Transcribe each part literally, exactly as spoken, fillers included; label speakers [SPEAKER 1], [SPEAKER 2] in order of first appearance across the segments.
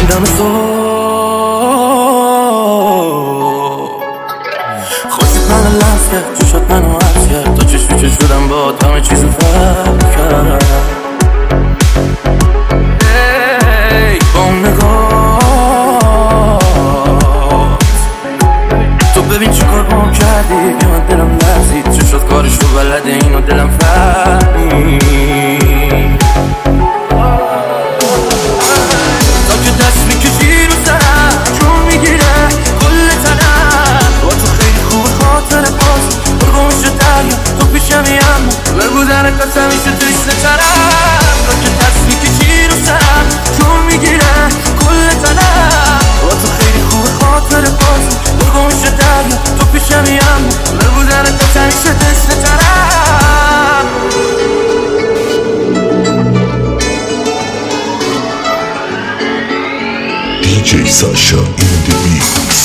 [SPEAKER 1] دم صبح خوشت منو لمس کرد، چشات منو عکس کرد، تا چش تو چش شدم با همه چیز فرق کرد. ای با اون نگاه تو ببین چی کار با کردی که من دلم لرزید، چشات کارش رو بلده اینو دلم فهمید. تا که دست میکشی رو سرم جون میگیره کل تنم، با تو خیلی خوب خاطر باز برگم شد دریا تو پیشمی اما بگو در کاس همیشه تشنه ترم. تا که دست میکشی رو سرم جون میگیره کل تنم، با تو خیلی خوب خاطر باز برگم شد دریا تو پیشمی اما بگو در کاس همیشه تشنه ترم.
[SPEAKER 2] دی جی Sasha in the mix.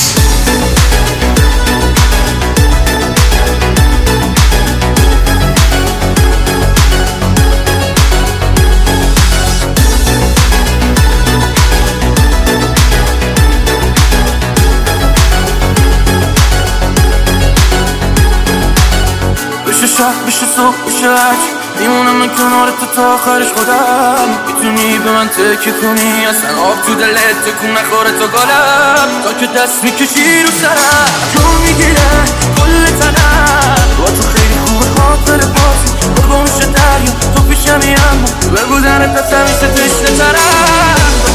[SPEAKER 1] بشه شب بشه صبح بشه هرچ میمونم من کنار تو تا آخرش خودم. میتونی به من تکیه کنی اصلا آب تو دلت تکون نخوره تا گالم. تا که دست میکشی رو سرم جون میگیره کل تنم، با تو خیلی خوبه خاطر بازی برگم میشه دریا تو پیشمی اما بگو درت از همیشه تشنه ترم.